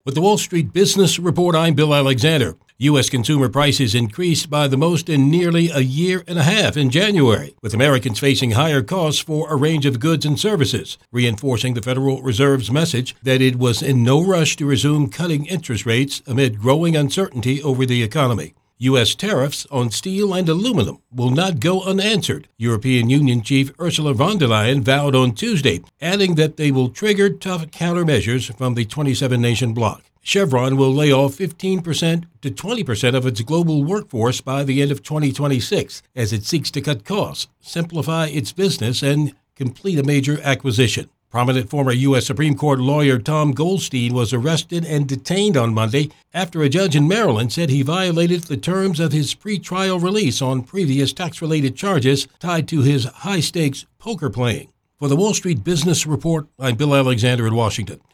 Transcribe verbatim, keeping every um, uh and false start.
With the Wall Street Business Report, I'm Bill Alexander. U S consumer prices increased by the most in nearly a year and a half in January, with Americans facing higher costs for a range of goods and services, reinforcing the Federal Reserve's message that it was in no rush to resume cutting interest rates amid growing uncertainty over the economy. U S tariffs on steel and aluminum will not go unanswered, European Union Chief Ursula von der Leyen vowed on Tuesday, adding that they will trigger tough countermeasures from the twenty-seven nation bloc. Chevron will lay off fifteen percent to twenty percent of its global workforce by the end of twenty twenty-six as it seeks to cut costs, simplify its business, and complete a major acquisition. Prominent former U S Supreme Court lawyer Tom Goldstein was arrested and detained on Monday after a judge in Maryland said he violated the terms of his pretrial release on previous tax-related charges tied to his high-stakes poker playing. For the Wall Street Business Report, I'm Bill Alexander in Washington.